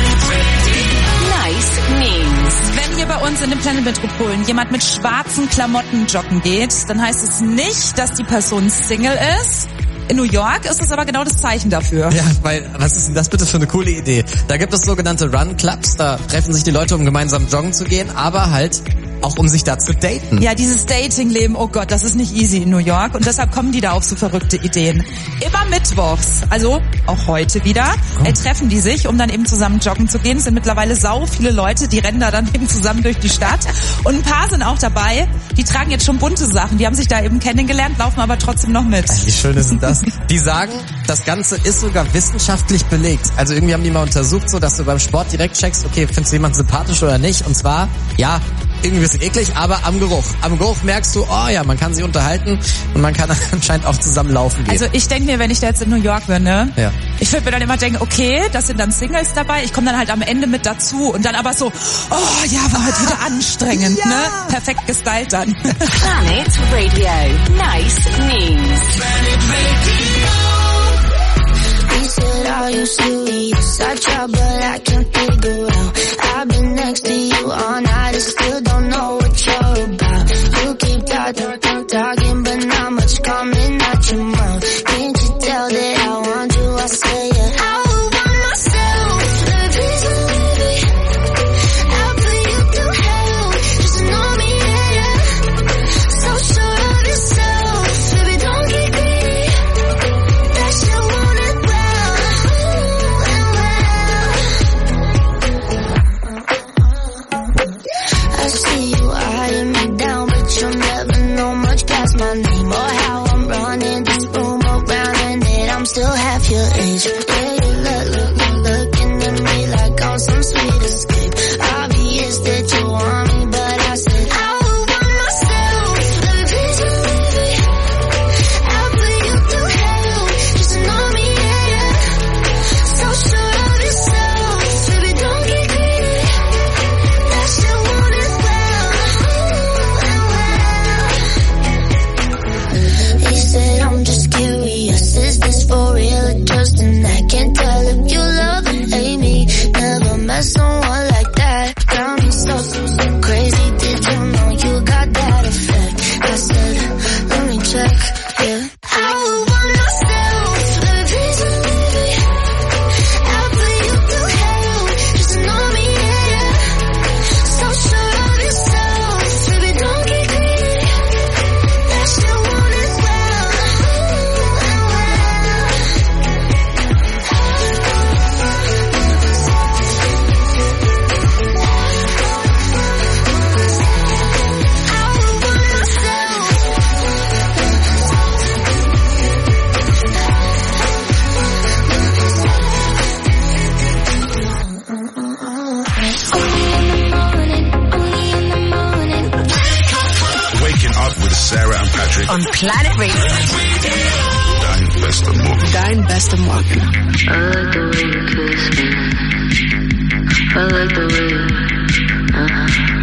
Nice News. Wenn hier bei uns in den Planet Metropolen jemand mit schwarzen Klamotten joggen geht, dann heißt es nicht, dass die Person Single ist. In New York ist es aber genau das Zeichen dafür. Ja, weil, was ist denn das bitte für eine coole Idee? Da gibt es sogenannte Run-Clubs, da treffen sich die Leute, um gemeinsam joggen zu gehen, aber halt auch um sich da zu daten. Ja, dieses Dating-Leben, oh Gott, das ist nicht easy in New York und deshalb kommen die da auf so verrückte Ideen. Immer mittwochs, also auch heute wieder, äh, treffen die sich, um dann eben zusammen joggen zu gehen. Es sind mittlerweile sau viele Leute, die rennen da dann eben zusammen durch die Stadt und ein paar sind auch dabei, die tragen jetzt schon bunte Sachen, die haben sich da eben kennengelernt, laufen aber trotzdem noch mit. Wie schön ist denn das? Die sagen, das Ganze ist sogar wissenschaftlich belegt. Also irgendwie haben die mal untersucht, so dass du beim Sport direkt checkst, okay, findest du jemanden sympathisch oder nicht? Und zwar, ja, irgendwie ein bisschen eklig, aber am Geruch. Am Geruch merkst du, oh ja, man kann sich unterhalten und man kann anscheinend auch zusammen laufen gehen. Also ich denke mir, wenn ich da jetzt in New York bin, ne? Ja. Ich würde mir dann immer denken, okay, das sind dann Singles dabei, ich komme dann halt am Ende mit dazu und dann aber so, oh ja, war heute wieder anstrengend, ja. Ne? Perfekt gestylt dann. Planet Radio. Nice News. Planet Radio. You said I used to be such trouble I can't figure out. I've been next to you all night and still don't know what you're about. You keep talking, talking, talking, but not much coming out your mouth. Can't you tell that I want you? Yeah, you look, look, you looking at me like I'm some sweet escape. Obvious that you want me, but I said I would want myself. Let me please believe it. I'll put you through hell. Just to know me, yeah, yeah. So sure of yourself. Baby, don't get greedy. That shit won't end well. He said I'm just curious. Is this for real or just an act? Can't tell if you love and hate me. Never met someone like that. Got me so, so, so crazy. Did you know you got that effect? I said, let me check, yeah. I would want myself. Let me please believe it. I'll put you through hell. Just to know me, yeah, yeah. So sure of yourself. Baby, don't get greedy. That shit won't end well. Waking up with Sarah and Patrick. On Planet Radio. Dein bester Morgen. Dein bester Morgen. I like the way you kiss me. I like the way you, uh-huh.